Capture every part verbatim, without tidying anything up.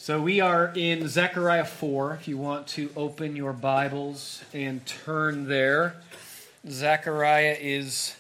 So we are in Zechariah four, if you want to open your Bibles and turn there. Zechariah is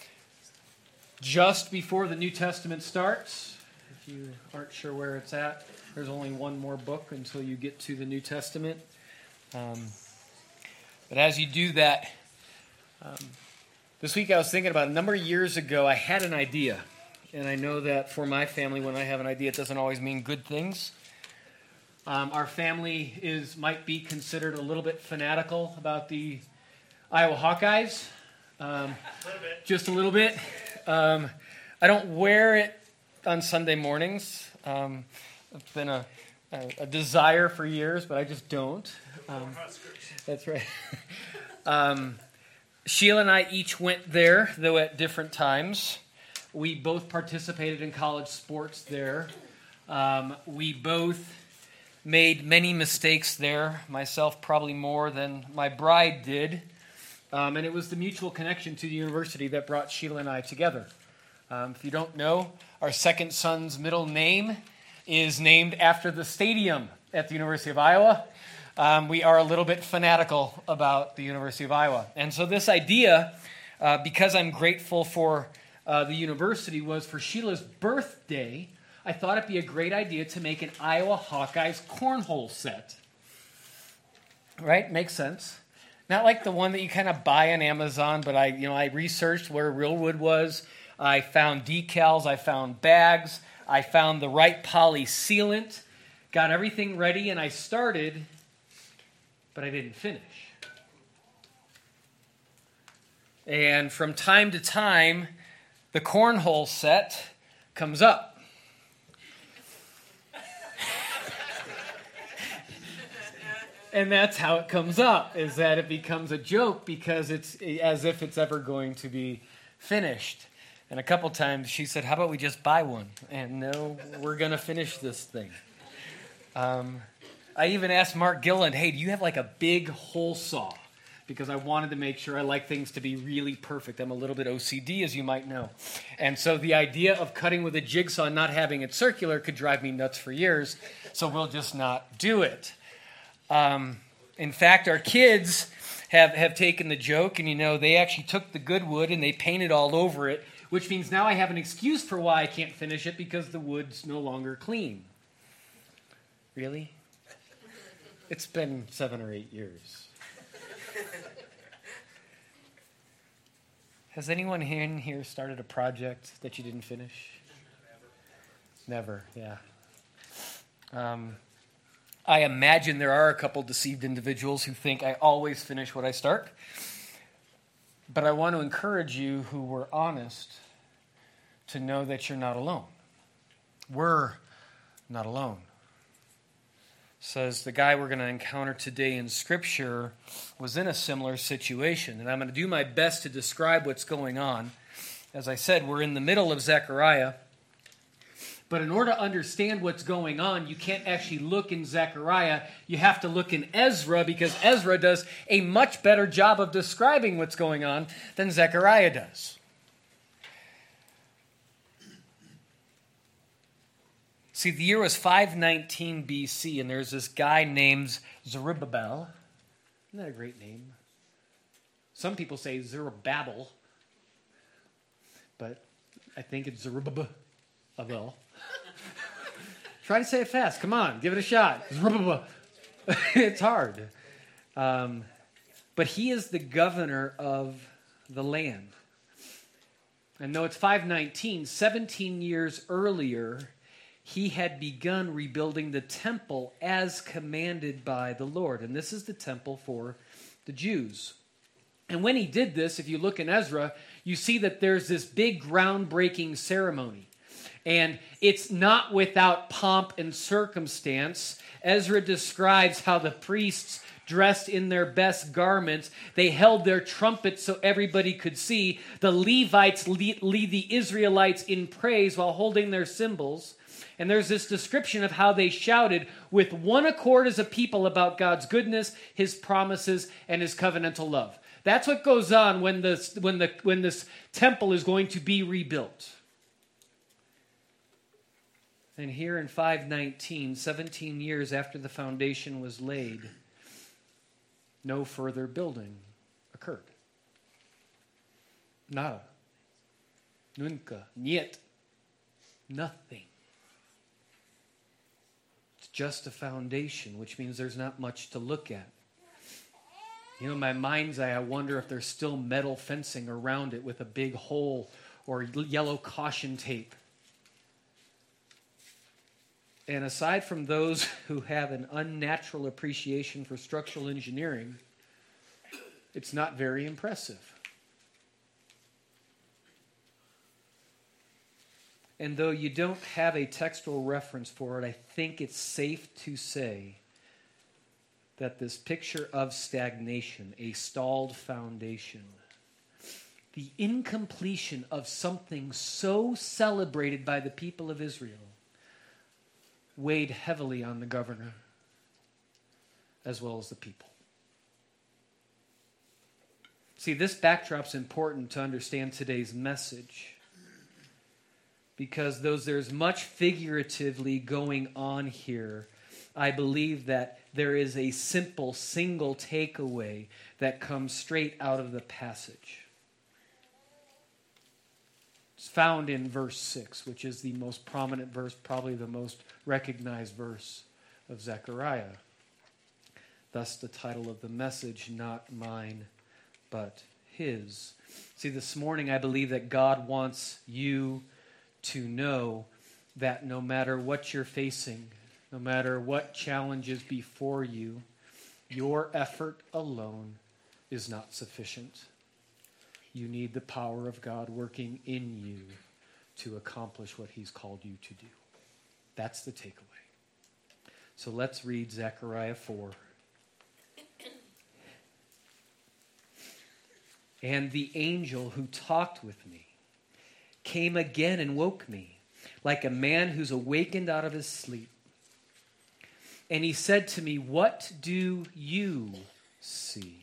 just before the New Testament starts. If you aren't sure where it's at, there's only one more book until you get to the New Testament. Um, but as you do that, um, this week I was thinking about a number of years ago, I had an idea. And I know that for my family, when I have an idea, it doesn't always mean good things. Um, our family is might be considered a little bit fanatical about the Iowa Hawkeyes. Um, a little bit. Just a little bit. Um, I don't wear it on Sunday mornings. Um, it's been a, a, a desire for years, but I just don't. Um, that's right. um, Sheila and I each went there, though at different times. We both participated in college sports there. Um, we both made many mistakes there, myself probably more than my bride did. Um, and it was the mutual connection to the university that brought Sheila and I together. Um, if you don't know, our second son's middle name is named after the stadium at the University of Iowa. Um, we are a little bit fanatical about the University of Iowa. And so this idea, uh, because I'm grateful for uh, the university, was for Sheila's birthday, I thought it'd be a great idea to make an Iowa Hawkeyes cornhole set. Right? Makes sense. Not like the one that you kind of buy on Amazon, but I, you know, I researched where real wood was. I found decals. I found bags. I found the right poly sealant. Got everything ready, and I started, but I didn't finish. And from time to time, the cornhole set comes up. And that's how it comes up, is that it becomes a joke because it's as if it's ever going to be finished. And a couple times she said, how about we just buy one? And no, we're going to finish this thing. Um, I even asked Mark Gilland, hey, do you have like a big hole saw? Because I wanted to make sure I like things to be really perfect. I'm a little bit O C D, as you might know. And so the idea of cutting with a jigsaw and not having it circular could drive me nuts for years. So we'll just not do it. Um, in fact, our kids have, have taken the joke, and you know, they actually took the good wood and they painted all over it, which means now I have an excuse for why I can't finish it, because the wood's no longer clean. Really? It's been seven or eight years. Has anyone in here started a project that you didn't finish? Never. Never, yeah. Um... I imagine there are a couple deceived individuals who think I always finish what I start. But I want to encourage you who were honest to know that you're not alone. We're not alone. Says the guy we're going to encounter today in Scripture was in a similar situation. And I'm going to do my best to describe what's going on. As I said, we're in the middle of Zechariah. But in order to understand what's going on, you can't actually look in Zechariah. You have to look in Ezra, because Ezra does a much better job of describing what's going on than Zechariah does. See, the year was five nineteen B C, and there's this guy named Zerubbabel. Isn't that a great name? Some people say Zerubbabel, but I think it's Zerubbabel. Try to say it fast. Come on, give it a shot. It's hard. Um, but he is the governor of the land. And though it's five nineteen, seventeen years earlier, he had begun rebuilding the temple as commanded by the Lord. And this is the temple for the Jews. And when he did this, if you look in Ezra, you see that there's this big groundbreaking ceremony. And it's not without pomp and circumstance. Ezra describes how the priests dressed in their best garments. They held their trumpets so everybody could see. The Levites lead, lead the Israelites in praise while holding their cymbals. And there's this description of how they shouted with one accord as a people about God's goodness, His promises, and His covenantal love. That's what goes on when this, when the, when this temple is going to be rebuilt. And here in five nineteen, seventeen years after the foundation was laid, no further building occurred. Nada. Nunca. Niet. Nothing. It's just a foundation, which means there's not much to look at. You know, in my mind's eye, I wonder if there's still metal fencing around it with a big hole or yellow caution tape. And aside from those who have an unnatural appreciation for structural engineering, it's not very impressive. And though you don't have a textual reference for it, I think it's safe to say that this picture of stagnation, a stalled foundation, the incompletion of something so celebrated by the people of Israel, weighed heavily on the governor as well as the people. See, this backdrop's important to understand today's message because though there's much figuratively going on here, I believe that there is a simple, single takeaway that comes straight out of the passage. It's found in verse six, which is the most prominent verse, probably the most recognized verse of Zechariah. Thus the title of the message, Not Mine, but His. See, this morning I believe that God wants you to know that no matter what you're facing, no matter what challenges before you, your effort alone is not sufficient. You need the power of God working in you to accomplish what He's called you to do. That's the takeaway. So let's read Zechariah four. And the angel who talked with me came again and woke me, like a man who's awakened out of his sleep. And he said to me, "What do you see?"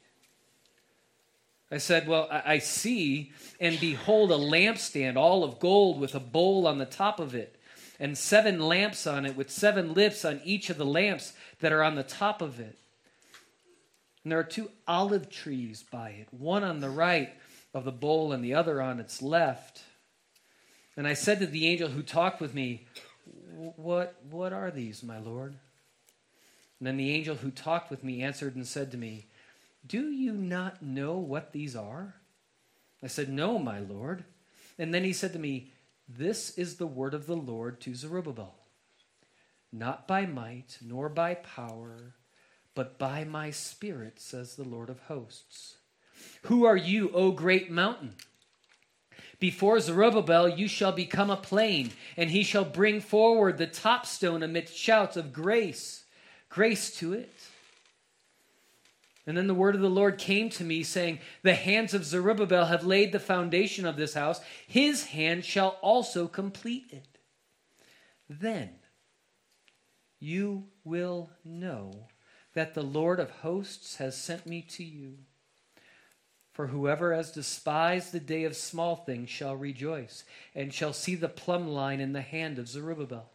I said, "Well, I see, and behold, a lampstand, all of gold, with a bowl on the top of it, and seven lamps on it, with seven lips on each of the lamps that are on the top of it. And there are two olive trees by it, one on the right of the bowl and the other on its left." And I said to the angel who talked with me, What, what are these, my Lord?" And then the angel who talked with me answered and said to me, "Do you not know what these are?" I said, "No, my Lord." And then he said to me, "This is the word of the Lord to Zerubbabel. Not by might, nor by power, but by my Spirit, says the Lord of hosts. Who are you, O great mountain? Before Zerubbabel you shall become a plain, and he shall bring forward the top stone amidst shouts of grace, grace to it." And then the word of the Lord came to me, saying, "The hands of Zerubbabel have laid the foundation of this house. His hand shall also complete it. Then you will know that the Lord of hosts has sent me to you. For whoever has despised the day of small things shall rejoice, and shall see the plumb line in the hand of Zerubbabel.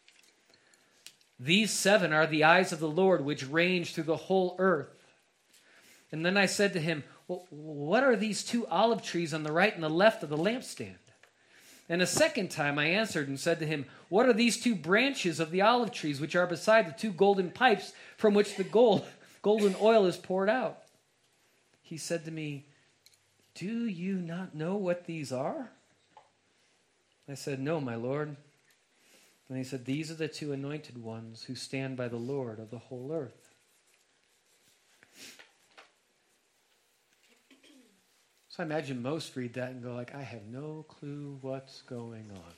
These seven are the eyes of the Lord, which range through the whole earth." And then I said to him, "Well, what are these two olive trees on the right and the left of the lampstand?" And a second time I answered and said to him, "What are these two branches of the olive trees which are beside the two golden pipes from which the gold, golden oil is poured out?" He said to me, "Do you not know what these are?" I said, "No, my Lord." And he said, "These are the two anointed ones who stand by the Lord of the whole earth." So I imagine most read that and go like, I have no clue what's going on.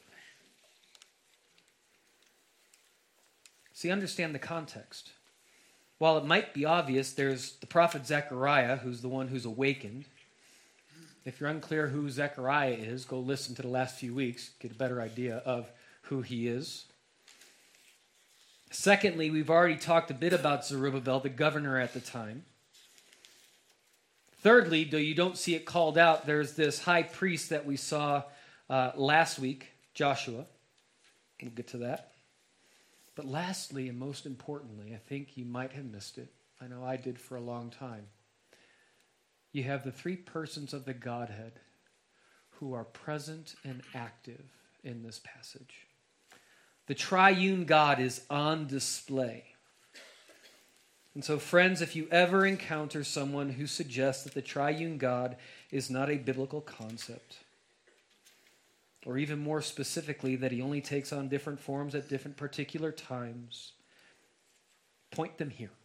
See, understand the context. While it might be obvious, there's the prophet Zechariah, who's the one who's awakened. If you're unclear who Zechariah is, go listen to the last few weeks, get a better idea of who he is. Secondly, we've already talked a bit about Zerubbabel, the governor at the time. Thirdly, though you don't see it called out, there's this high priest that we saw uh, last week, Joshua. We'll get to that. But lastly, and most importantly, I think you might have missed it. I know I did for a long time. You have the three persons of the Godhead who are present and active in this passage. The triune God is on display. And so, friends, if you ever encounter someone who suggests that the triune God is not a biblical concept, or even more specifically, that he only takes on different forms at different particular times, point them here.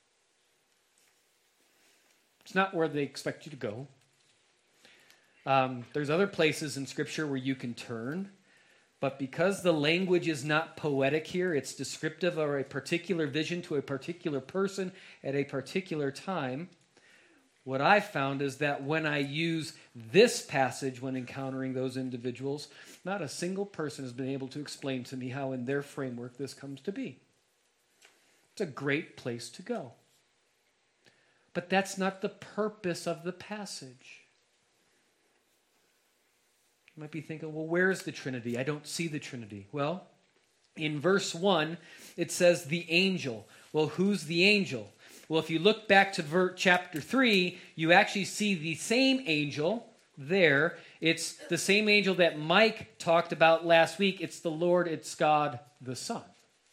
It's not where they expect you to go. Um, there's other places in Scripture where you can turn, but because the language is not poetic here, it's descriptive of a particular vision to a particular person at a particular time. What I've found is that when I use this passage when encountering those individuals, not a single person has been able to explain to me how in their framework this comes to be. It's a great place to go. But that's not the purpose of the passage. You might be thinking, well, where's the Trinity? I don't see the Trinity. Well, in verse one, it says the angel. Well, who's the angel? Well, if you look back to ver- chapter three, you actually see the same angel there. It's the same angel that Mike talked about last week. It's the Lord, it's God the Son.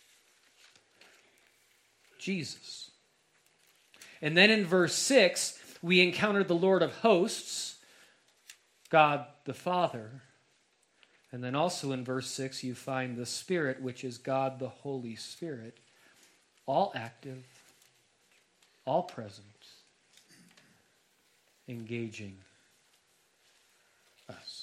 Jesus. And then in verse six, we encounter the Lord of hosts, God the Father. And then also in verse six, you find the Spirit, which is God the Holy Spirit, all active, all present, engaging us.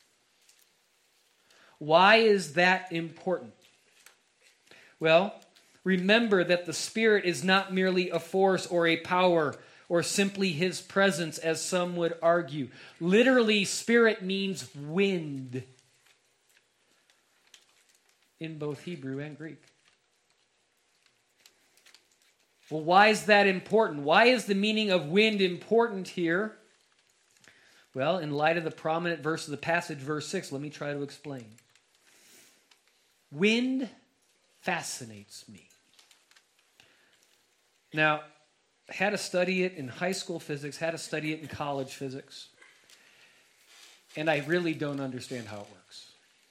Why is that important? Well, remember that the Spirit is not merely a force or a power or simply his presence, as some would argue. Literally, Spirit means wind in both Hebrew and Greek. Well, why is that important? Why is the meaning of wind important here? Well, in light of the prominent verse of the passage, verse six, let me try to explain. Wind fascinates me. Now, had to study it in high school physics, had to study it in college physics, and I really don't understand how it works.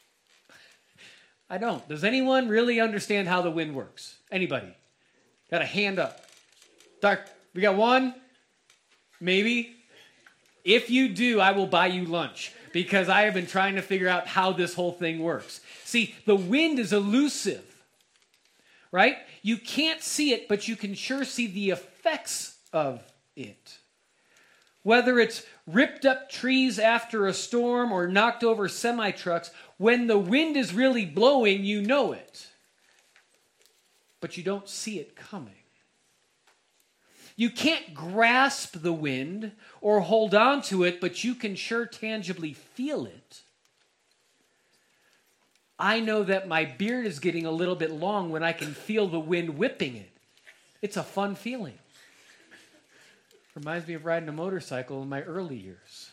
I don't. Does anyone really understand how the wind works? Anybody? Got a hand up. Doc, we got one? Maybe? If you do, I will buy you lunch, because I have been trying to figure out how this whole thing works. See, the wind is elusive, right? You can't see it, but you can sure see the effects of it. Whether it's ripped up trees after a storm or knocked over semi-trucks, when the wind is really blowing, you know it. But you don't see it coming. You can't grasp the wind or hold on to it, but you can sure tangibly feel it. I know that my beard is getting a little bit long when I can feel the wind whipping it. It's a fun feeling. Reminds me of riding a motorcycle in my early years.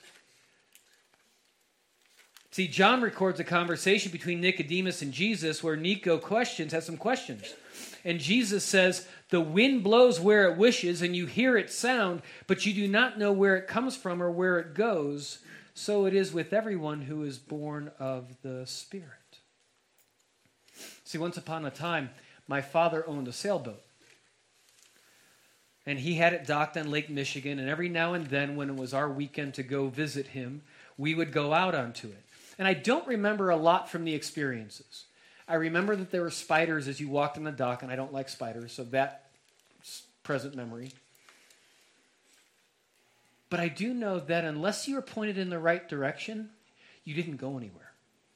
See, John records a conversation between Nicodemus and Jesus where Nico questions, has some questions. And Jesus says, the wind blows where it wishes and you hear its sound, but you do not know where it comes from or where it goes. So it is with everyone who is born of the Spirit. See, once upon a time, my father owned a sailboat. And he had it docked on Lake Michigan, and every now and then when it was our weekend to go visit him, we would go out onto it. And I don't remember a lot from the experiences. I remember that there were spiders as you walked on the dock, and I don't like spiders, so that's present memory. But I do know that unless you were pointed in the right direction, you didn't go anywhere.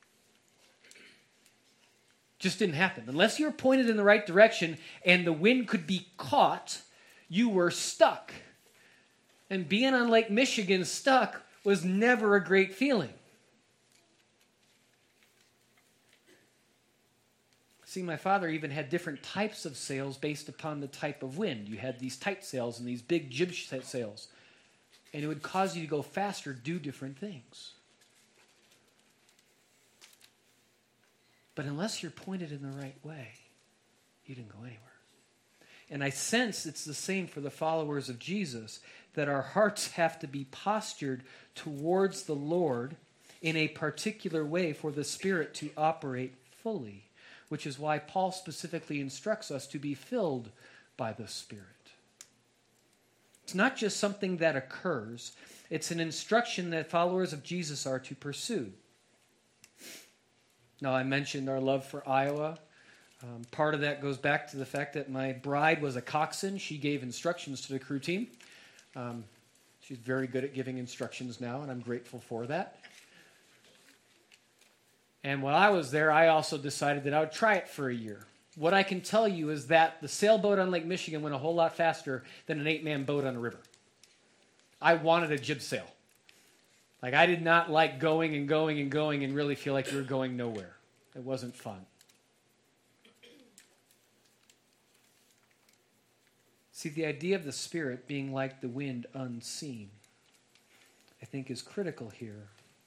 Just didn't happen. Unless you were pointed in the right direction and the wind could be caught, you were stuck. And being on Lake Michigan stuck was never a great feeling. See, my father even had different types of sails based upon the type of wind. You had these tight sails and these big jib sails. And it would cause you to go faster, do different things. But unless you're pointed in the right way, you didn't go anywhere. And I sense it's the same for the followers of Jesus, that our hearts have to be postured towards the Lord in a particular way for the Spirit to operate fully, which is why Paul specifically instructs us to be filled by the Spirit. It's not just something that occurs, it's an instruction that followers of Jesus are to pursue. Now, I mentioned our love for Iowa. Um, part of that goes back to the fact that my bride was a coxswain. She gave instructions to the crew team. Um, she's very good at giving instructions now, and I'm grateful for that. And while I was there, I also decided that I would try it for a year. What I can tell you is that the sailboat on Lake Michigan went a whole lot faster than an eight-man boat on a river. I wanted a jib sail. Like, I did not like going and going and going and really feel like you were going nowhere. It wasn't fun. See, the idea of the Spirit being like the wind unseen, I think, is critical here.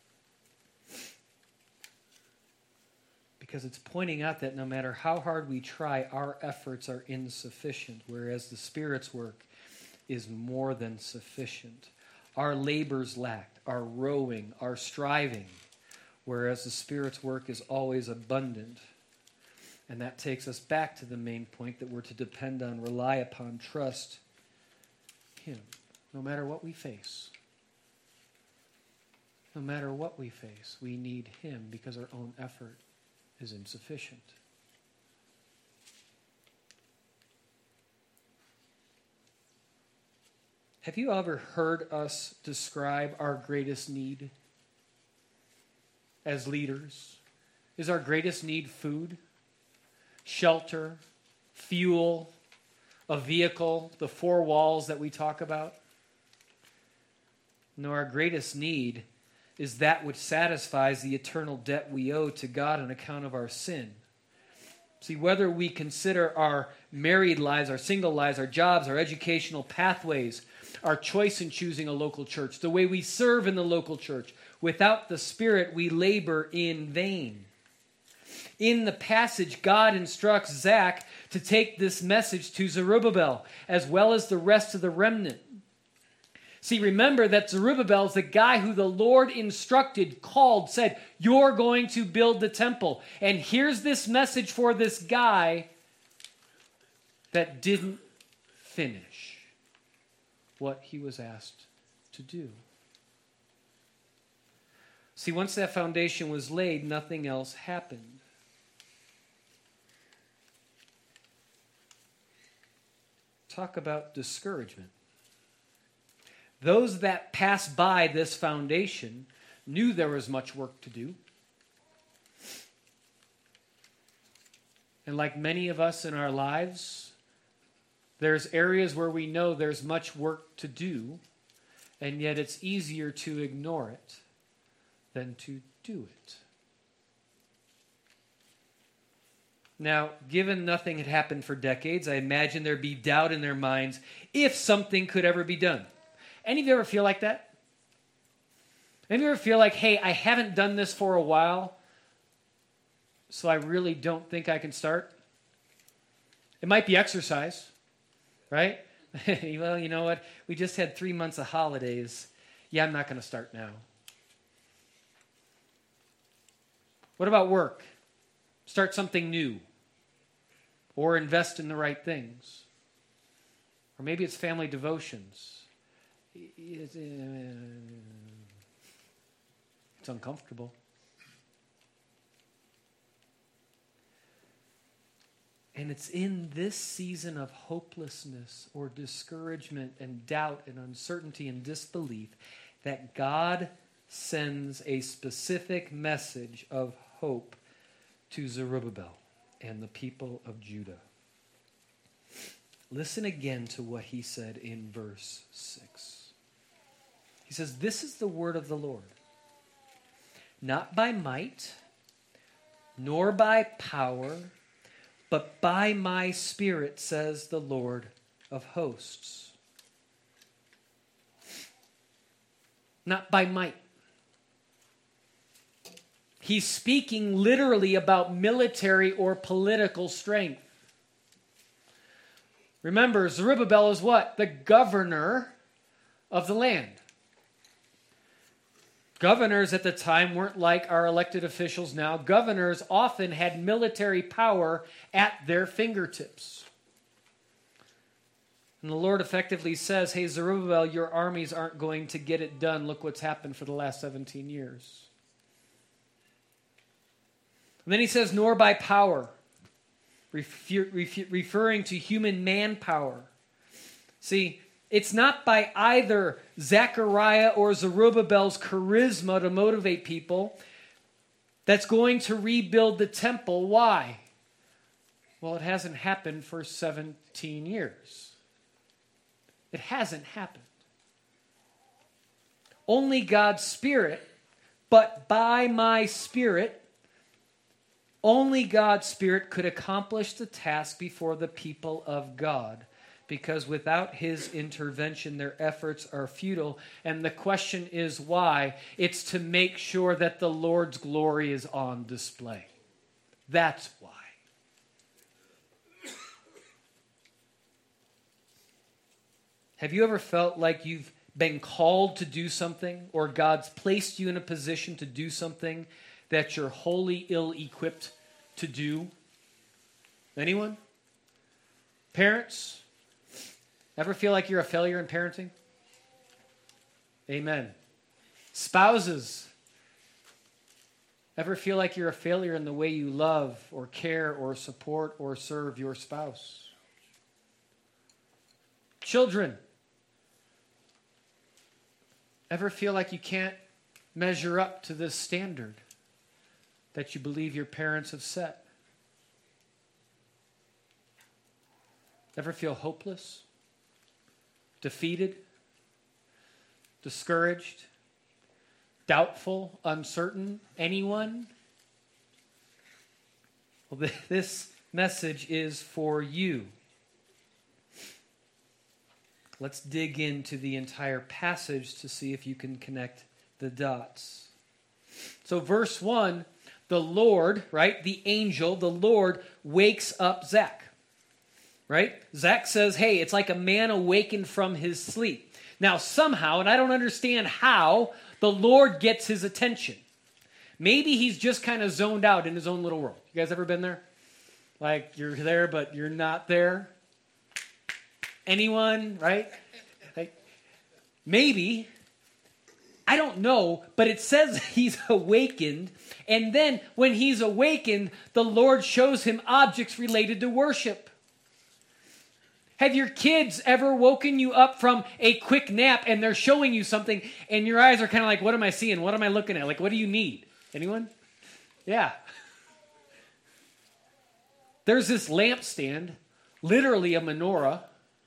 Because it's pointing out that no matter how hard we try, our efforts are insufficient, whereas the Spirit's work is more than sufficient. Our labors lacked, our rowing, our striving, whereas the Spirit's work is always abundant. And that takes us back to the main point that we're to depend on, rely upon, trust Him, no matter what we face. No matter what we face, we need Him because our own effort is insufficient. Have you ever heard us describe our greatest need as leaders? Is our greatest need food, shelter, fuel, a vehicle, the four walls that we talk about? No, our greatest need is that which satisfies the eternal debt we owe to God on account of our sin. See, whether we consider our married lives, our single lives, our jobs, our educational pathways, our choice in choosing a local church, the way we serve in the local church, without the Spirit, we labor in vain. In the passage, God instructs Zach to take this message to Zerubbabel, as well as the rest of the remnant. See, remember that Zerubbabel is the guy who the Lord instructed, called, said, you're going to build the temple. And here's this message for this guy that didn't finish what he was asked to do. See, once that foundation was laid, nothing else happened. Talk about discouragement. Those that passed by this foundation knew there was much work to do. And like many of us in our lives, there's areas where we know there's much work to do, and yet it's easier to ignore it than to do it. Now, given nothing had happened for decades, I imagine there'd be doubt in their minds if something could ever be done. Any of you ever feel like that? Any of you ever feel like, hey, I haven't done this for a while, so I really don't think I can start? It might be exercise, right? Well, you know what? We just had three months of holidays. Yeah, I'm not going to start now. What about work? Start something new. Or invest in the right things. Or maybe it's family devotions. It's, uh, it's uncomfortable. And it's in this season of hopelessness or discouragement and doubt and uncertainty and disbelief that God sends a specific message of hope to Zerubbabel and the people of Judah. Listen again to what he said in verse six. He says, this is the word of the Lord. Not by might, nor by power, but by my Spirit, says the Lord of hosts. Not by might. he's speaking literally about military or political strength. Remember, Zerubbabel is what? The governor of the land. Governors at the time weren't like our elected officials now. Governors often had military power at their fingertips. And the Lord effectively says, hey, Zerubbabel, your armies aren't going to get it done. Look what's happened for the last seventeen years. And then he says, nor by power, refer, refer, referring to human manpower. See, it's not by either Zechariah or Zerubbabel's charisma to motivate people that's going to rebuild the temple. Why? Well, it hasn't happened for seventeen years. It hasn't happened. Only God's Spirit, but by my Spirit, only God's Spirit could accomplish the task before the people of God. Because without his intervention, their efforts are futile. And the question is why? It's to make sure that the Lord's glory is on display. That's why. Have you ever felt like you've been called to do something, or God's placed you in a position to do something that you're wholly ill-equipped to do? Anyone? Parents? Ever feel like you're a failure in parenting? Amen. Spouses? Ever feel like you're a failure in the way you love or care or support or serve your spouse? Children? Ever feel like you can't measure up to this standard that you believe your parents have set? Ever feel hopeless? Defeated? Discouraged? Doubtful? Uncertain? Anyone? Well, this message is for you. Let's dig into the entire passage to see if you can connect the dots. So verse one, the Lord, right, the angel, the Lord wakes up Zach, right? Zach says, hey, it's like a man awakened from his sleep. Now somehow, and I don't understand how, the Lord gets his attention. Maybe he's just kind of zoned out in his own little world. You guys ever been there? Like you're there, but you're not there? Anyone, right? Like, maybe, I don't know, but it says he's awakened, and then when he's awakened, the Lord shows him objects related to worship. Have your kids ever woken you up from a quick nap and they're showing you something and your eyes are kind of like, what am I seeing? What am I looking at? Like, what do you need? Anyone? Yeah. There's this lampstand, literally a menorah.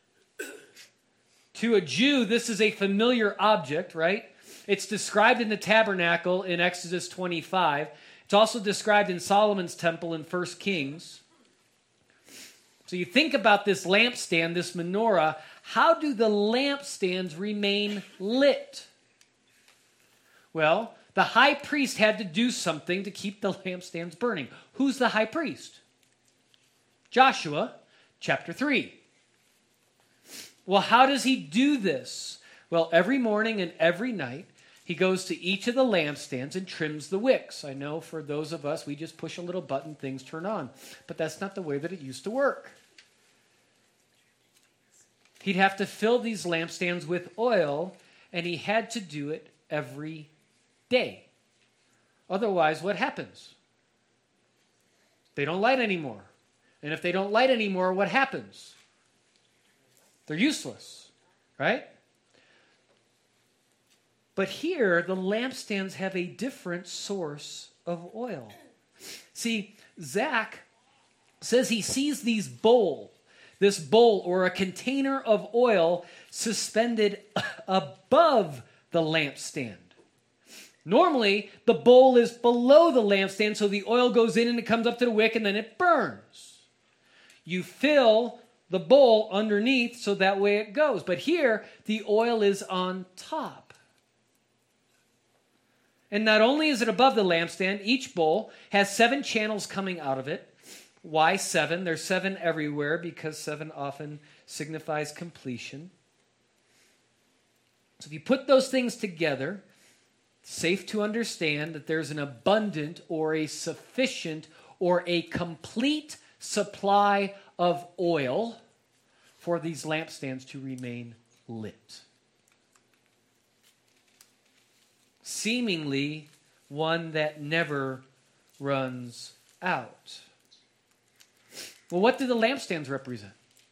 To a Jew, this is a familiar object, right? It's described in the tabernacle in Exodus twenty-five. It's also described in Solomon's temple in First Kings. So you think about this lampstand, this menorah. How do the lampstands remain lit? Well, the high priest had to do something to keep the lampstands burning. Who's the high priest? Joshua, chapter three. Well, how does he do this? Well, every morning and every night, he goes to each of the lampstands and trims the wicks. I know for those of us, we just push a little button, things turn on. But that's not the way that it used to work. He'd have to fill these lampstands with oil, and he had to do it every day. Otherwise, what happens? They don't light anymore. And if they don't light anymore, what happens? They're useless, right? But here, the lampstands have a different source of oil. See, Zach says he sees these bowl, this bowl or a container of oil suspended above the lampstand. Normally, the bowl is below the lampstand, so the oil goes in and it comes up to the wick and then it burns. You fill the bowl underneath so that way it goes. But here, the oil is on top. And not only is it above the lampstand, each bowl has seven channels coming out of it. Why seven? There's seven everywhere because seven often signifies completion. So if you put those things together, it's safe to understand that there's an abundant or a sufficient or a complete supply of oil for these lampstands to remain lit. Seemingly one that never runs out. Well, what do the lampstands represent?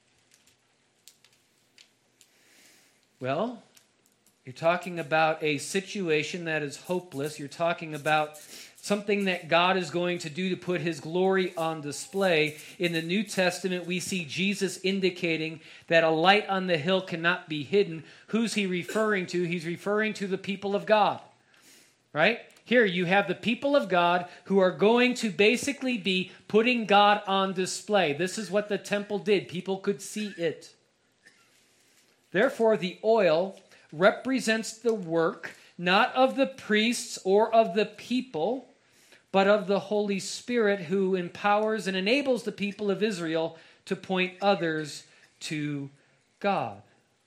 Well, you're talking about a situation that is hopeless. You're talking about something that God is going to do to put his glory on display. In the New Testament, we see Jesus indicating that a light on the hill cannot be hidden. Who's he referring to? He's referring to the people of God. Right? Here you have the people of God who are going to basically be putting God on display. This is what the temple did. People could see it. Therefore, the oil represents the work not of the priests or of the people, but of the Holy Spirit who empowers and enables the people of Israel to point others to God.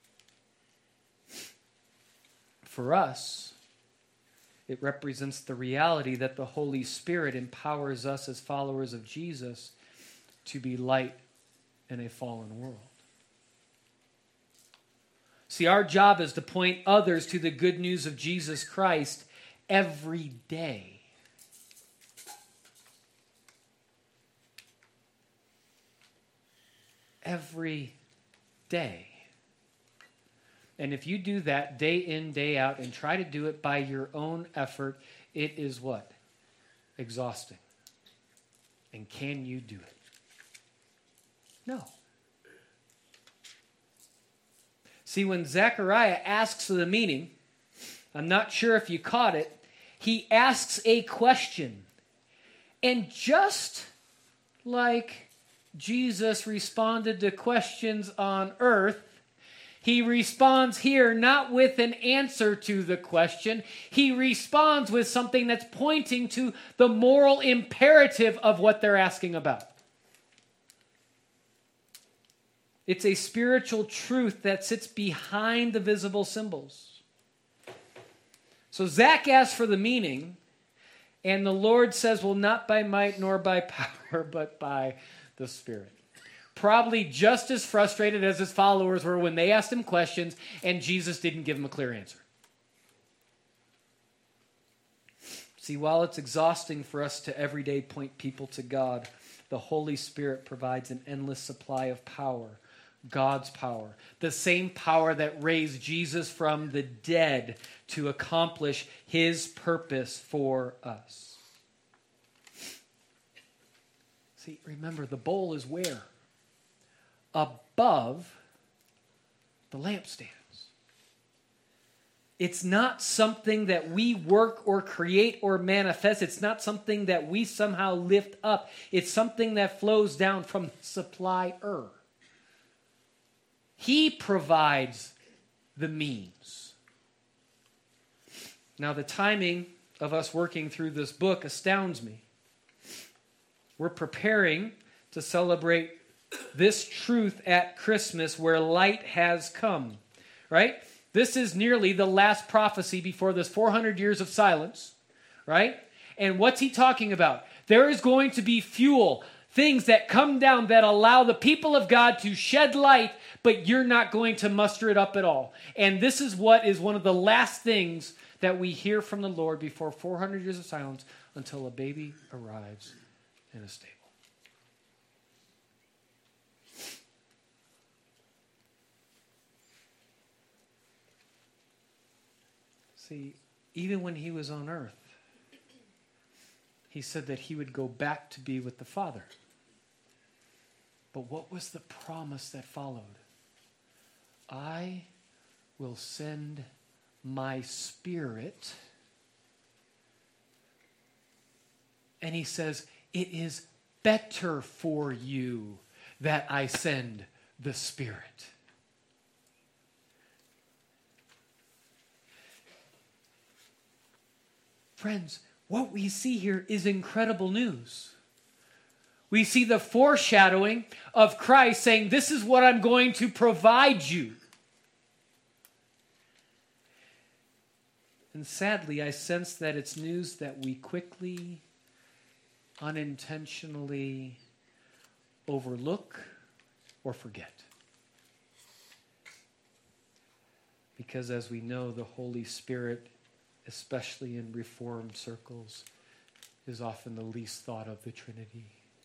For us, it represents the reality that the Holy Spirit empowers us as followers of Jesus to be light in a fallen world. See, our job is to point others to the good news of Jesus Christ every day. Every day. And if you do that day in, day out, and try to do it by your own effort, it is what? Exhausting. And can you do it? No. See, when Zechariah asks the meaning, I'm not sure if you caught it, he asks a question. And just like Jesus responded to questions on earth, he responds here not with an answer to the question. He responds with something that's pointing to the moral imperative of what they're asking about. It's a spiritual truth that sits behind the visible symbols. So Zach asks for the meaning, and the Lord says, well, not by might nor by power, but by the Spirit. Probably just as frustrated as his followers were when they asked him questions and Jesus didn't give them a clear answer. See, while it's exhausting for us to every day point people to God, the Holy Spirit provides an endless supply of power, God's power, the same power that raised Jesus from the dead to accomplish his purpose for us. See, remember, the bowl is where? Above the lampstands. It's not something that we work or create or manifest. It's not something that we somehow lift up. It's something that flows down from the supplier. He provides the means. Now, the timing of us working through this book astounds me. We're preparing to celebrate this truth at Christmas where light has come, right? This is nearly the last prophecy before this four hundred years of silence, right? And what's he talking about? There is going to be fuel, things that come down that allow the people of God to shed light, but you're not going to muster it up at all. And this is what is one of the last things that we hear from the Lord before four hundred years of silence until a baby arrives in a stable. See, even when he was on earth, he said that he would go back to be with the Father. But what was the promise that followed? I will send my Spirit. And he says, it is better for you that I send the Spirit. Friends, what we see here is incredible news. We see the foreshadowing of Christ saying, this is what I'm going to provide you. And sadly, I sense that it's news that we quickly, unintentionally overlook or forget. Because as we know, the Holy Spirit, especially in Reformed circles, is often the least thought of the Trinity.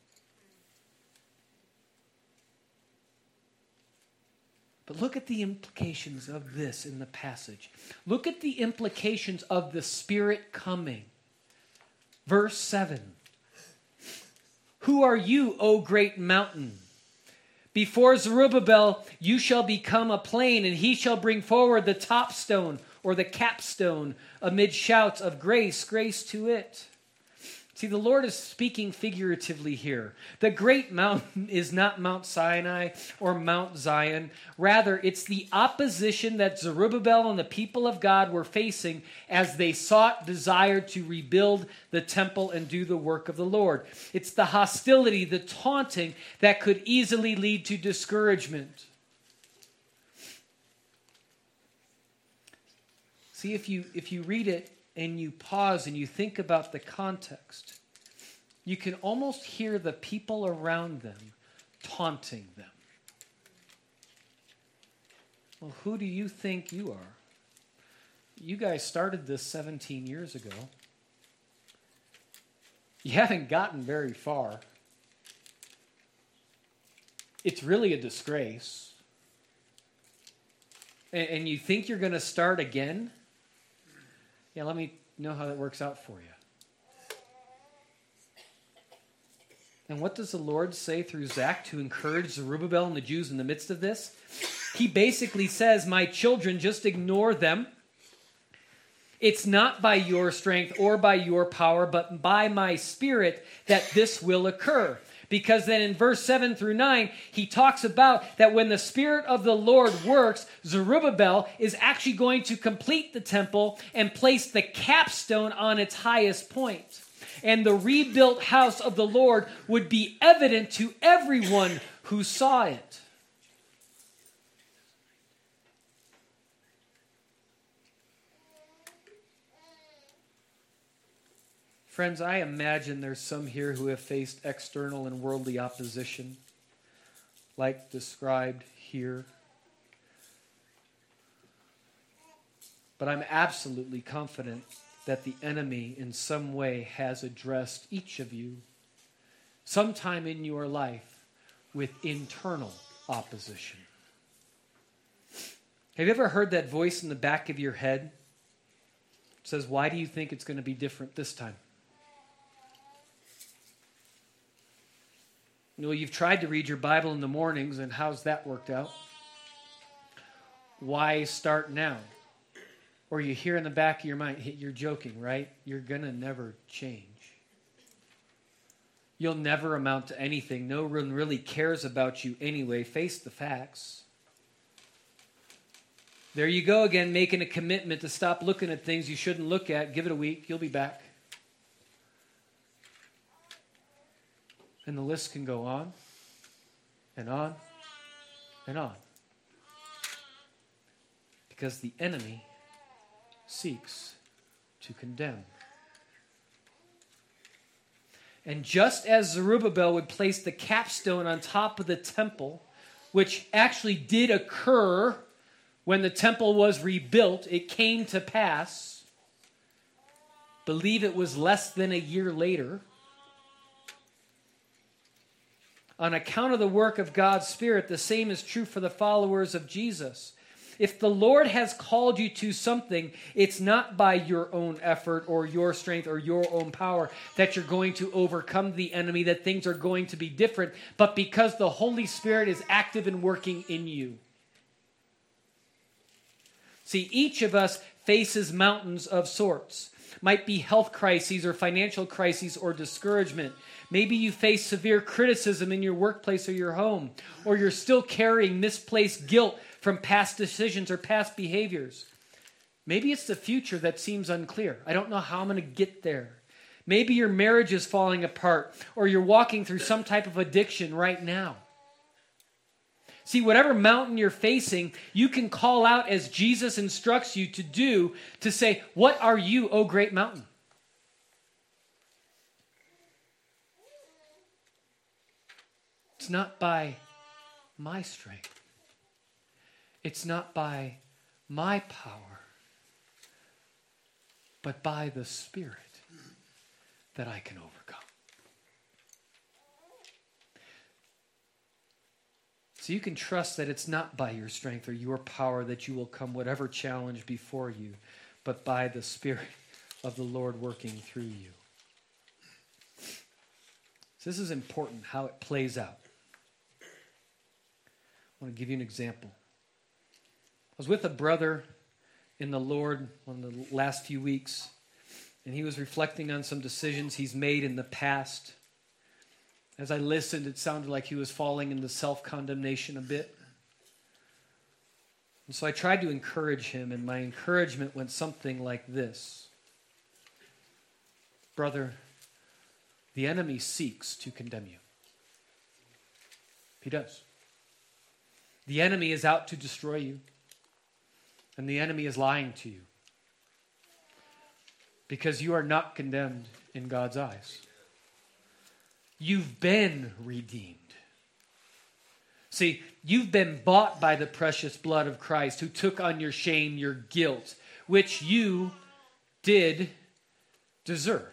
But look at the implications of this in the passage. Look at the implications of the Spirit coming. Verse seven. Who are you, O great mountain? Before Zerubbabel, you shall become a plain, and he shall bring forward the top stone or the capstone amid shouts of grace, grace to it. See, the Lord is speaking figuratively here. The great mountain is not Mount Sinai or Mount Zion. Rather, it's the opposition that Zerubbabel and the people of God were facing as they sought, desired to rebuild the temple and do the work of the Lord. It's the hostility, the taunting that could easily lead to discouragement. See, if you, if you read it, and you pause and you think about the context, you can almost hear the people around them taunting them. Well, who do you think you are? You guys started this seventeen years ago. You haven't gotten very far. It's really a disgrace. And, and you think you're going to start again? Yeah, let me know how that works out for you. And what does the Lord say through Zach to encourage Zerubbabel and the Jews in the midst of this? He basically says, my children, just ignore them. It's not by your strength or by your power, but by my Spirit that this will occur. Because then in verse seven through nine, he talks about that when the Spirit of the Lord works, Zerubbabel is actually going to complete the temple and place the capstone on its highest point. And the rebuilt house of the Lord would be evident to everyone who saw it. Friends, I imagine there's some here who have faced external and worldly opposition, like described here. But I'm absolutely confident that the enemy in some way has addressed each of you sometime in your life with internal opposition. Have you ever heard that voice in the back of your head? It says, why do you think it's going to be different this time? You know, you've tried to read your Bible in the mornings, and how's that worked out? Why start now? Or you hear in the back of your mind, hey, you're joking, right? You're going to never change. You'll never amount to anything. No one really cares about you anyway. Face the facts. There you go again, making a commitment to stop looking at things you shouldn't look at. Give it a week. You'll be back. And the list can go on and on and on. Because the enemy seeks to condemn. And just as Zerubbabel would place the capstone on top of the temple, which actually did occur when the temple was rebuilt, it came to pass. Believe it was less than a year later. On account of the work of God's Spirit, the same is true for the followers of Jesus. If the Lord has called you to something, it's not by your own effort or your strength or your own power that you're going to overcome the enemy, that things are going to be different, but because the Holy Spirit is active and working in you. See, each of us faces mountains of sorts. Might be health crises or financial crises or discouragement. Maybe you face severe criticism in your workplace or your home, or you're still carrying misplaced guilt from past decisions or past behaviors. Maybe it's the future that seems unclear. I don't know how I'm going to get there. Maybe your marriage is falling apart, or you're walking through some type of addiction right now. See, whatever mountain you're facing, you can call out as Jesus instructs you to do, to say, what are you, O great mountain? It's not by my strength. It's not by my power, but by the Spirit that I can overcome. So you can trust that it's not by your strength or your power that you will come whatever challenge before you, but by the Spirit of the Lord working through you. So this is important, how it plays out. I want to give you an example. I was with a brother in the Lord one of the last few weeks, and he was reflecting on some decisions he's made in the past. As I listened, it sounded like he was falling into self-condemnation a bit. And so I tried to encourage him, and my encouragement went something like this. Brother, the enemy seeks to condemn you. He does. The enemy is out to destroy you, and the enemy is lying to you because you are not condemned in God's eyes. You've been redeemed. See, you've been bought by the precious blood of Christ, who took on your shame, your guilt, which you did deserve.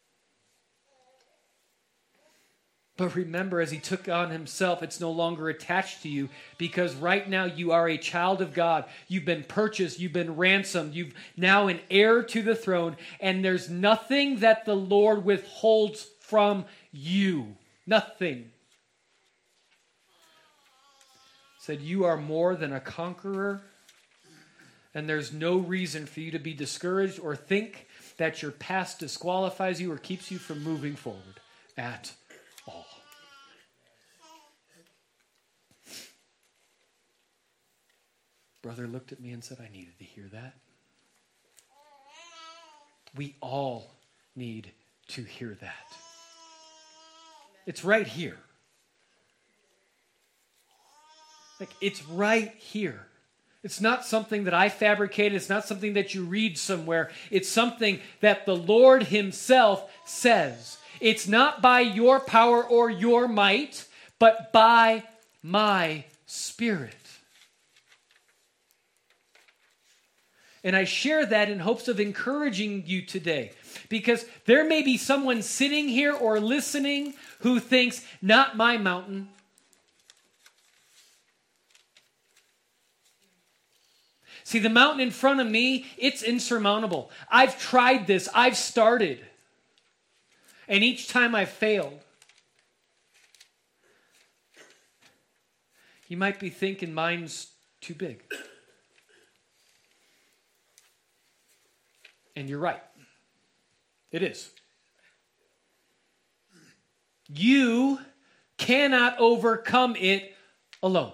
But remember, as he took on himself, it's no longer attached to you, because right now you are a child of God. You've been purchased. You've been ransomed. You've now an heir to the throne, and there's nothing that the Lord withholds from you. Nothing. Said you are more than a conqueror, and there's no reason for you to be discouraged or think that your past disqualifies you or keeps you from moving forward at all. Brother looked at me and said, I needed to hear that. We all need to hear that. It's right here. Like, it's right here. It's not something that I fabricated. It's not something that you read somewhere. It's something that the Lord himself says. It's not by your power or your might, but by my Spirit. And I share that in hopes of encouraging you today, because there may be someone sitting here or listening who thinks, not my mountain. See, the mountain in front of me, it's insurmountable. I've tried this. I've started. And each time I've failed. You might be thinking mine's too big. And you're right. It is. You cannot overcome it alone.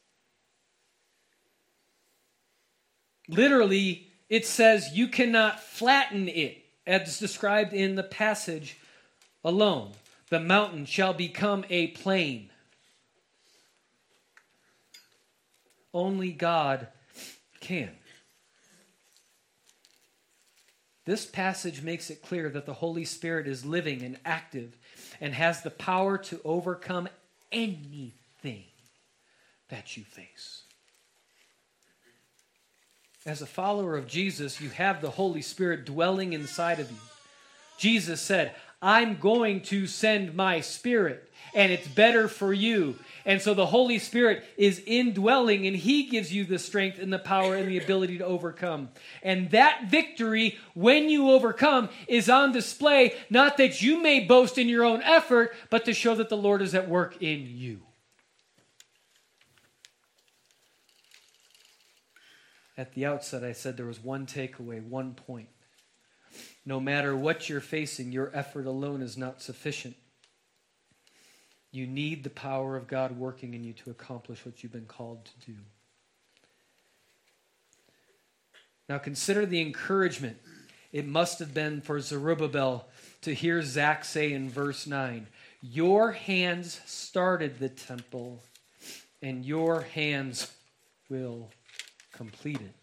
Literally, it says you cannot flatten it, as described in the passage, alone. The mountain shall become a plain. Only God can. This passage makes it clear that the Holy Spirit is living and active and has the power to overcome anything that you face. As a follower of Jesus, you have the Holy Spirit dwelling inside of you. Jesus said, I'm going to send my Spirit, and it's better for you. And so the Holy Spirit is indwelling, and he gives you the strength and the power and the ability to overcome. And that victory, when you overcome, is on display, not that you may boast in your own effort, but to show that the Lord is at work in you. At the outset, I said there was one takeaway, one point. No matter what you're facing, your effort alone is not sufficient. You need the power of God working in you to accomplish what you've been called to do. Now consider the encouragement it must have been for Zerubbabel to hear Zach say in verse nine, your hands started the temple, and your hands will complete it.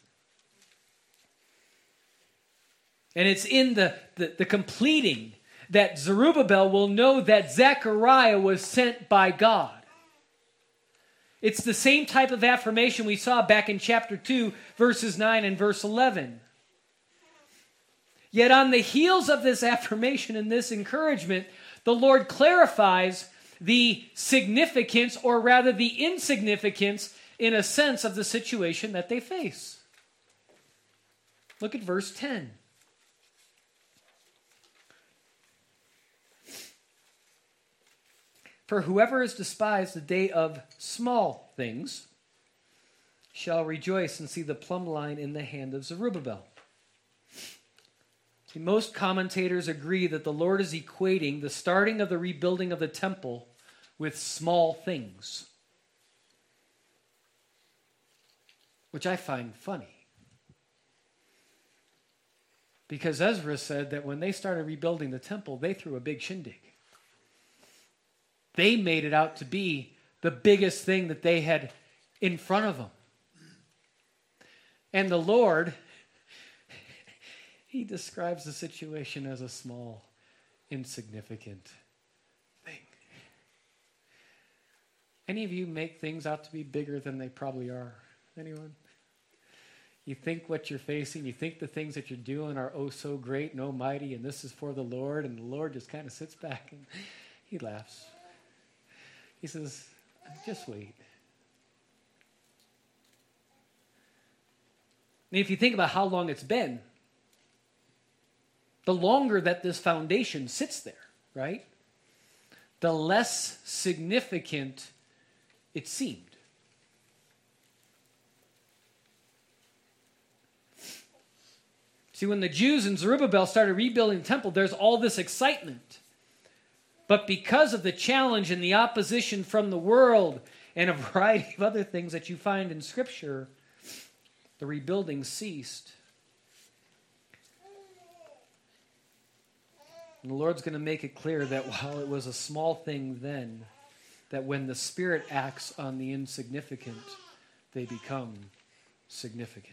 And it's in the, the, the completing that Zerubbabel will know that Zechariah was sent by God. It's the same type of affirmation we saw back in chapter two, verses nine and verse eleven. Yet on the heels of this affirmation and this encouragement, the Lord clarifies the significance, or rather the insignificance, in a sense, of the situation that they face. Look at verse ten. For whoever has despised the day of small things shall rejoice and see the plumb line in the hand of Zerubbabel. See, most commentators agree that the Lord is equating the starting of the rebuilding of the temple with small things, which I find funny. Because Ezra said that when they started rebuilding the temple, they threw a big shindig. They made it out to be the biggest thing that they had in front of them. And the Lord, he describes the situation as a small, insignificant thing. Any of you make things out to be bigger than they probably are? Anyone? You think what you're facing, you think the things that you're doing are oh so great and almighty, and this is for the Lord, and the Lord just kind of sits back and he laughs. He says, just wait. And if you think about how long it's been, the longer that this foundation sits there, right, the less significant it seemed. See, when the Jews and Zerubbabel started rebuilding the temple, there's all this excitement. But because of the challenge and the opposition from the world and a variety of other things that you find in Scripture, the rebuilding ceased. And the Lord's going to make it clear that while it was a small thing then, that when the Spirit acts on the insignificant, they become significant.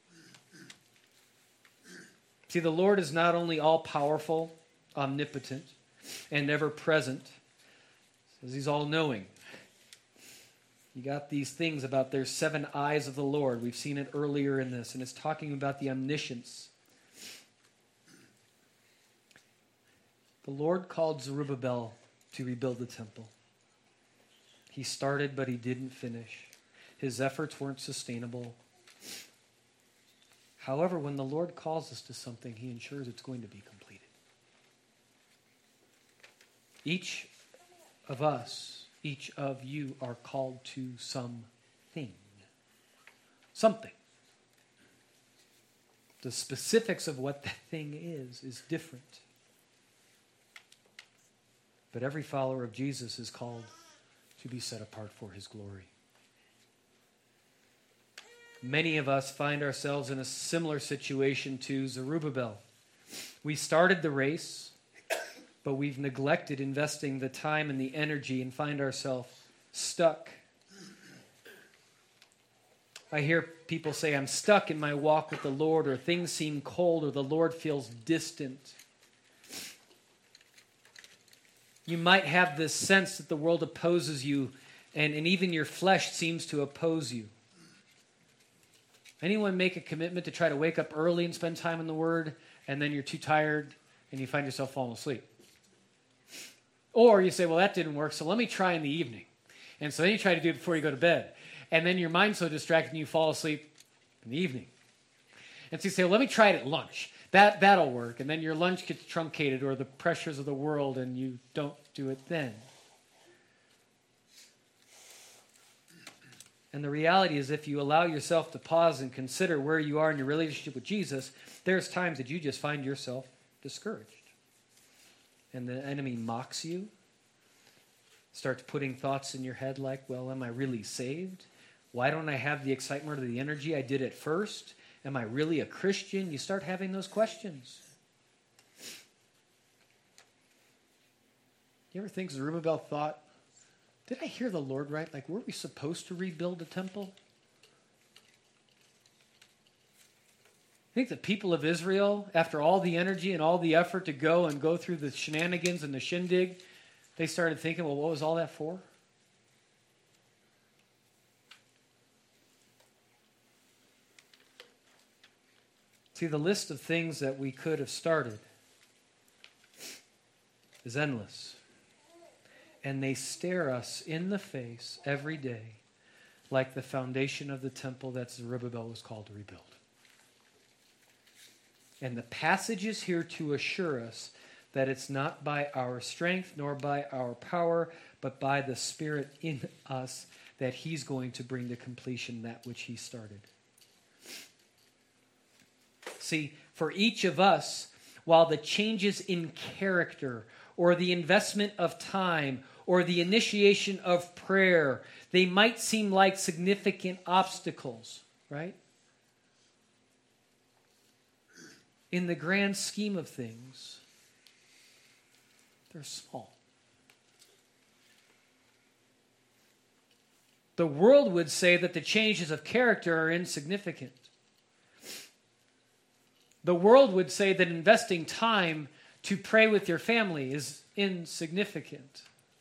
See, the Lord is not only all-powerful, omnipotent, and ever-present, says he's all-knowing. You got these things about there's seven eyes of the Lord. We've seen it earlier in this, and it's talking about the omniscience. The Lord called Zerubbabel to rebuild the temple. He started, but he didn't finish. His efforts weren't sustainable. However, when the Lord calls us to something, he ensures it's going to be completed. Each of us, each of you are called to something. Something. The specifics of what that thing is, is different. But every follower of Jesus is called to be set apart for his glory. Many of us find ourselves in a similar situation to Zerubbabel. We started the race, but we've neglected investing the time and the energy and find ourselves stuck. I hear people say, I'm stuck in my walk with the Lord, or things seem cold, or the Lord feels distant. You might have this sense that the world opposes you, and, and even your flesh seems to oppose you. Anyone make a commitment to try to wake up early and spend time in the Word, and then you're too tired and you find yourself falling asleep? Or you say, well, that didn't work, so let me try in the evening. And so then you try to do it before you go to bed. And then your mind's so distracted and you fall asleep in the evening. And so you say, well, let me try it at lunch. That, that'll work. And then your lunch gets truncated, or the pressures of the world, and you don't do it then. And the reality is, if you allow yourself to pause and consider where you are in your relationship with Jesus, there's times that you just find yourself discouraged. And the enemy mocks you, starts putting thoughts in your head like, well, am I really saved? Why don't I have the excitement or the energy I did at first? Am I really a Christian? You start having those questions. You ever think Zerubbabel thought, did I hear the Lord right? Like, were we supposed to rebuild the temple? I think the people of Israel, after all the energy and all the effort to go and go through the shenanigans and the shindig, they started thinking, well, what was all that for? See, the list of things that we could have started is endless. And they stare us in the face every day like the foundation of the temple that Zerubbabel was called to rebuild. And the passage is here to assure us that it's not by our strength nor by our power, but by the Spirit in us that He's going to bring to completion that which He started. See, for each of us, while the changes in character or the investment of time or the initiation of prayer, they might seem like significant obstacles, right? In the grand scheme of things, they're small. The world would say that the changes of character are insignificant. The world would say that investing time to pray with your family is insignificant.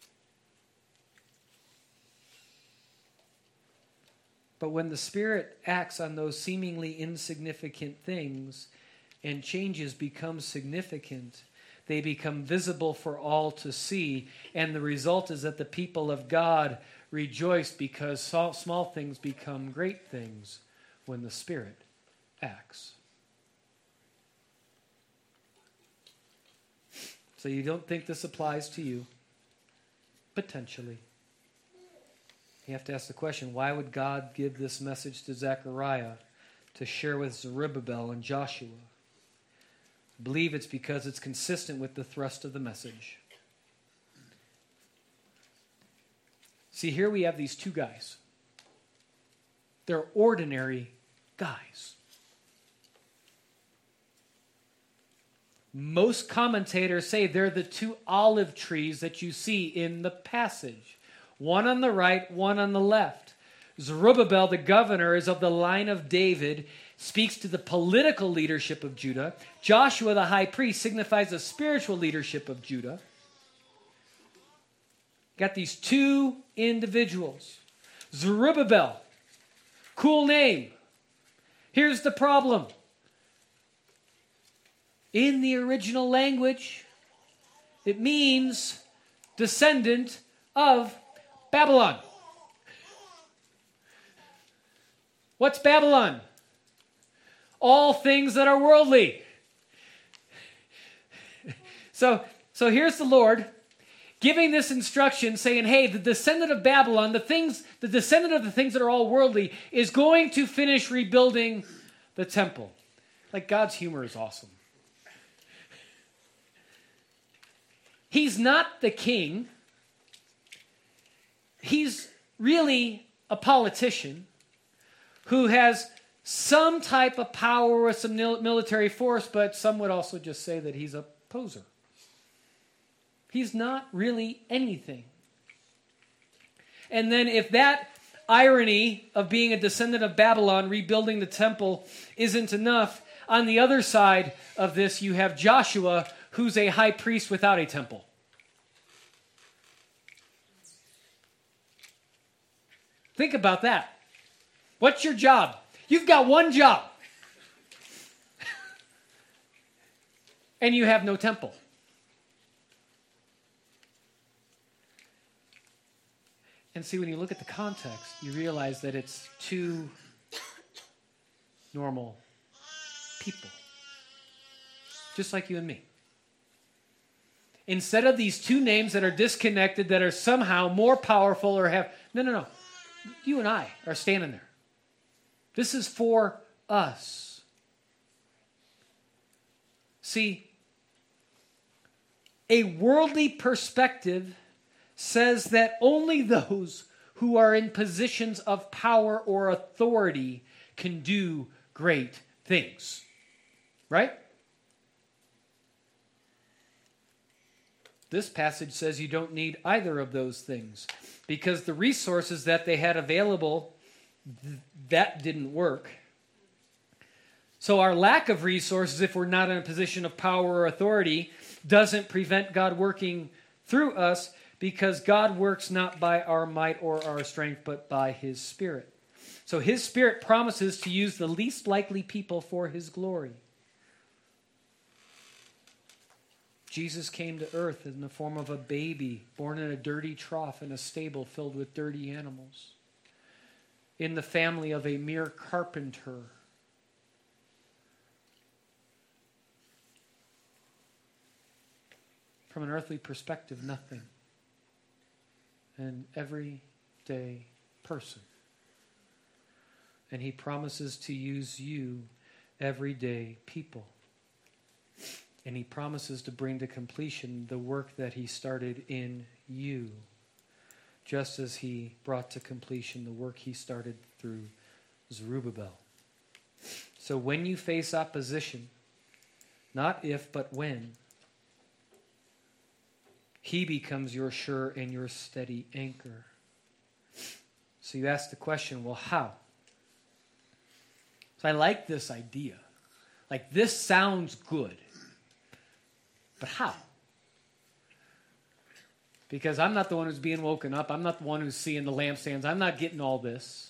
But when the Spirit acts on those seemingly insignificant things and changes become significant, they become visible for all to see. And the result is that the people of God rejoice because small things become great things when the Spirit acts. So you don't think this applies to you? Potentially. You have to ask the question, why would God give this message to Zechariah to share with Zerubbabel and Joshua? I believe it's because it's consistent with the thrust of the message. See, here we have these two guys. They're ordinary guys. Most commentators say they're the two olive trees that you see in the passage. One on the right, one on the left. Zerubbabel, the governor, is of the line of David, speaks to the political leadership of Judah. Joshua, the high priest, signifies the spiritual leadership of Judah. Got these two individuals. Zerubbabel, cool name. Here's the problem. In the original language, it means descendant of Babylon. What's Babylon? All things that are worldly. So, so here's the Lord giving this instruction, saying, hey, the descendant of Babylon, the things, the descendant of the things that are all worldly, is going to finish rebuilding the temple. Like, God's humor is awesome. He's not the king. He's really a politician who has some type of power with some military force, but some would also just say that he's a poser. He's not really anything. And then if that irony of being a descendant of Babylon, rebuilding the temple, isn't enough, on the other side of this you have Joshua, who's a high priest without a temple. Think about that. What's your job? You've got one job. And you have no temple. And see, when you look at the context, you realize that it's two normal people. Just like you and me. Instead of these two names that are disconnected, that are somehow more powerful or have... No, no, no. You and I are standing there. This is for us. See, a worldly perspective says that only those who are in positions of power or authority can do great things. Right? This passage says you don't need either of those things because the resources that they had available, th- that didn't work. So our lack of resources, if we're not in a position of power or authority, doesn't prevent God working through us because God works not by our might or our strength, but by His Spirit. So His Spirit promises to use the least likely people for His glory. Jesus came to earth in the form of a baby, born in a dirty trough in a stable filled with dirty animals, in the family of a mere carpenter. From an earthly perspective, nothing. An everyday person. And He promises to use you, everyday people. And He promises to bring to completion the work that He started in you, just as He brought to completion the work He started through Zerubbabel. So when you face opposition, not if, but when, He becomes your sure and your steady anchor. So you ask the question, well, how? So I like this idea. Like, this sounds good. But how? Because I'm not the one who's being woken up. I'm not the one who's seeing the lampstands. I'm not getting all this.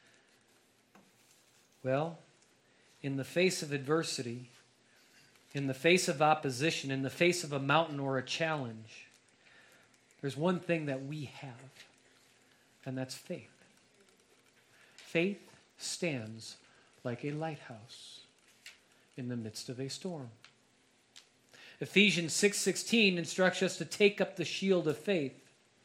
Well, in the face of adversity, in the face of opposition, in the face of a mountain or a challenge, there's one thing that we have, and that's faith. Faith stands like a lighthouse in the midst of a storm. Ephesians six sixteen instructs us to take up the shield of faith.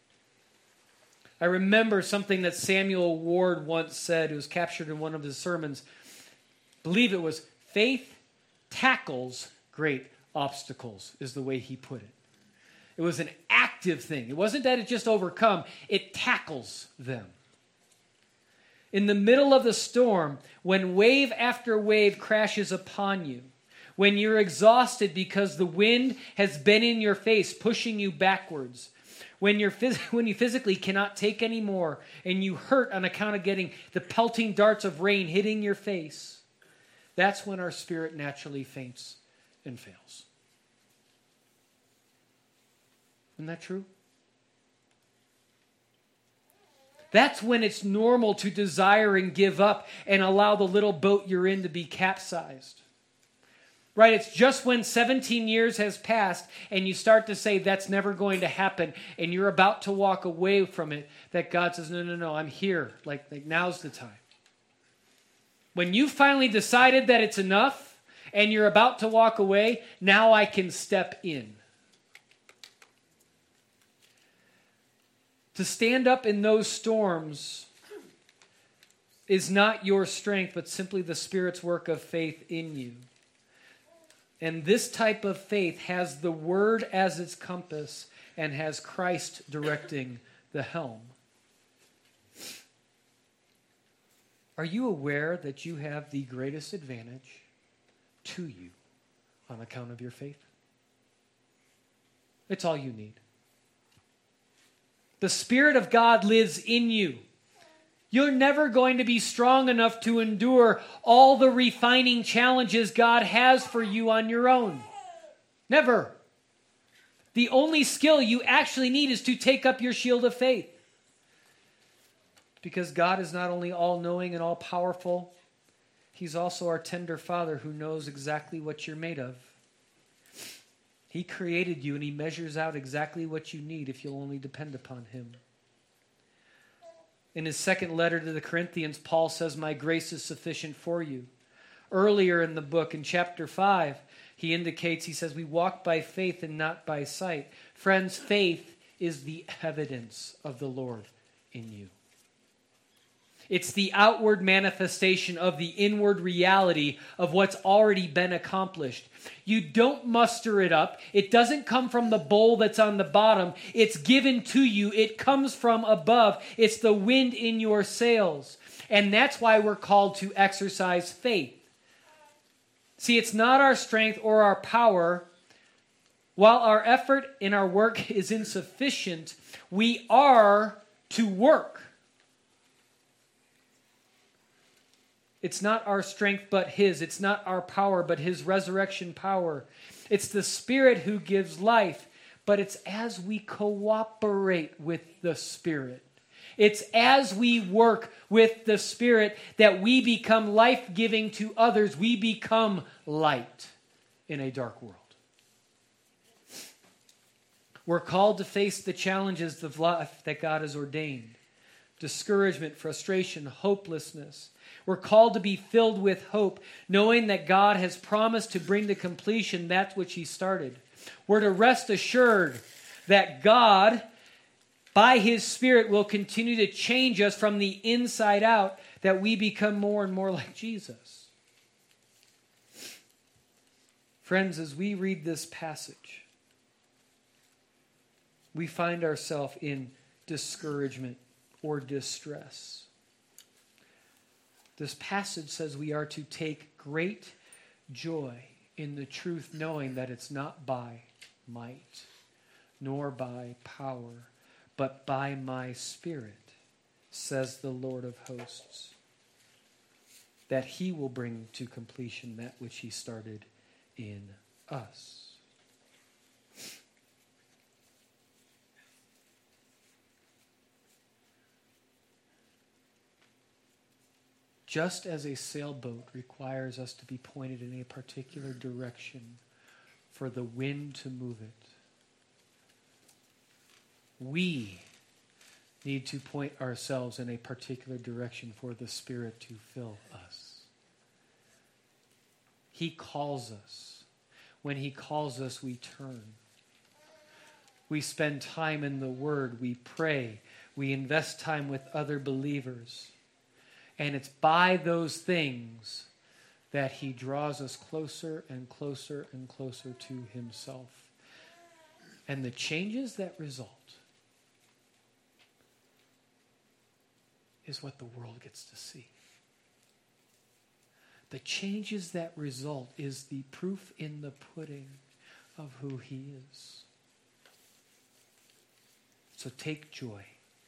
I remember something that Samuel Ward once said. It was captured in one of his sermons. I believe it was, faith tackles great obstacles, is the way he put it. It was an active thing. It wasn't that it just overcome. It tackles them. In the middle of the storm, when wave after wave crashes upon you, when you're exhausted because the wind has been in your face, pushing you backwards, when, you're phys- when you physically cannot take any more, and you hurt on account of getting the pelting darts of rain hitting your face, that's when our spirit naturally faints and fails. Isn't that true? That's when it's normal to desire and give up and allow the little boat you're in to be capsized. Right? It's just when seventeen years has passed and you start to say that's never going to happen and you're about to walk away from it that God says, no, no, no, I'm here. Like, like now's the time. When you finally decided that it's enough and you're about to walk away, now I can step in. To stand up in those storms is not your strength, but simply the Spirit's work of faith in you. And this type of faith has the Word as its compass and has Christ directing the helm. Are you aware that you have the greatest advantage to you on account of your faith? It's all you need. The Spirit of God lives in you. You're never going to be strong enough to endure all the refining challenges God has for you on your own. Never. The only skill you actually need is to take up your shield of faith. Because God is not only all-knowing and all-powerful, He's also our tender Father who knows exactly what you're made of. He created you and He measures out exactly what you need if you'll only depend upon Him. In his second letter to the Corinthians, Paul says, my grace is sufficient for you. Earlier in the book, in chapter five, he indicates, he says, we walk by faith and not by sight. Friends, faith is the evidence of the Lord in you. It's the outward manifestation of the inward reality of what's already been accomplished. You don't muster it up. It doesn't come from the bowl that's on the bottom. It's given to you. It comes from above. It's the wind in your sails. And that's why we're called to exercise faith. See, it's not our strength or our power. While our effort in our work is insufficient, we are to work. It's not our strength but His. It's not our power but His resurrection power. It's the Spirit who gives life, but it's as we cooperate with the Spirit. It's as we work with the Spirit that we become life-giving to others. We become light in a dark world. We're called to face the challenges of life that God has ordained. Discouragement, frustration, hopelessness. We're called to be filled with hope, knowing that God has promised to bring to completion that which He started. We're to rest assured that God, by His Spirit, will continue to change us from the inside out, that we become more and more like Jesus. Friends, as we read this passage, we find ourselves in discouragement or distress. This passage says we are to take great joy in the truth, knowing that it's not by might, nor by power, but by my Spirit, says the Lord of hosts, that He will bring to completion that which He started in us. Just as a sailboat requires us to be pointed in a particular direction for the wind to move it, we need to point ourselves in a particular direction for the Spirit to fill us. He calls us. When He calls us, we turn. We spend time in the Word. We pray. We invest time with other believers. And it's by those things that He draws us closer and closer and closer to Himself. And the changes that result is what the world gets to see. The changes that result is the proof in the pudding of who He is. So take joy.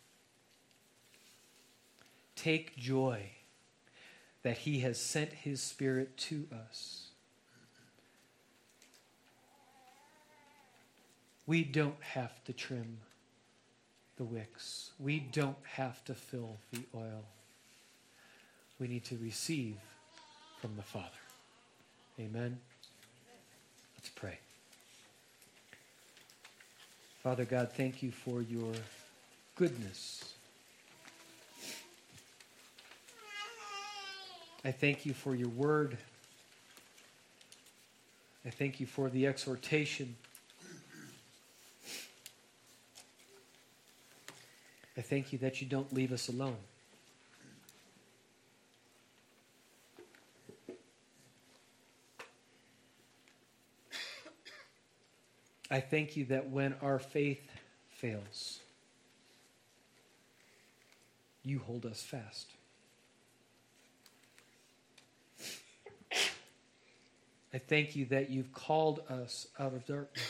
Take joy that He has sent His Spirit to us. We don't have to trim the wicks. We don't have to fill the oil. We need to receive from the Father. Amen. Let's pray. Father God, thank You for Your goodness. I thank You for Your word. I thank You for the exhortation. I thank You that You don't leave us alone. I thank You that when our faith fails, You hold us fast. I thank You that You've called us out of darkness.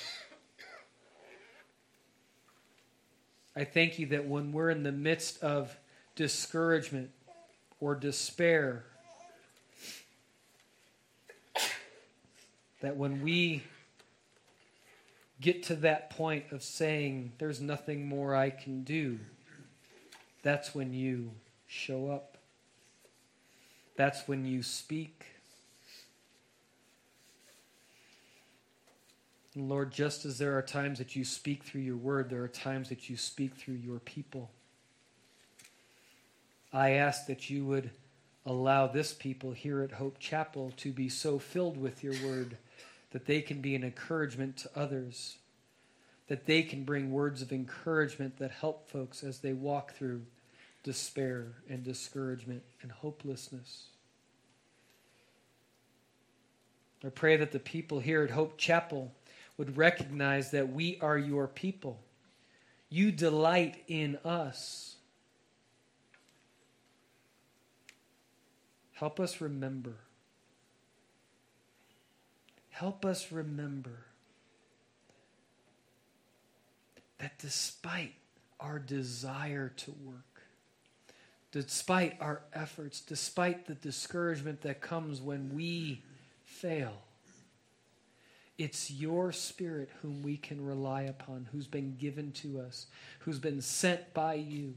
I thank You that when we're in the midst of discouragement or despair, that when we get to that point of saying, there's nothing more I can do, that's when You show up. That's when You speak. And Lord, just as there are times that You speak through Your word, there are times that You speak through Your people. I ask that You would allow this people here at Hope Chapel to be so filled with Your word that they can be an encouragement to others, that they can bring words of encouragement that help folks as they walk through despair and discouragement and hopelessness. I pray that the people here at Hope Chapel would recognize that we are Your people. You delight in us. Help us remember help us remember that despite our desire to work, despite our efforts, despite the discouragement that comes when we fail, it's your Spirit whom we can rely upon, who's been given to us, who's been sent by you,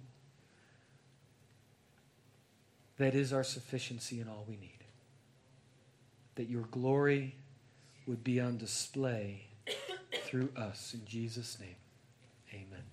that is our sufficiency in all we need. That your glory would be on display through us. In Jesus' name, amen.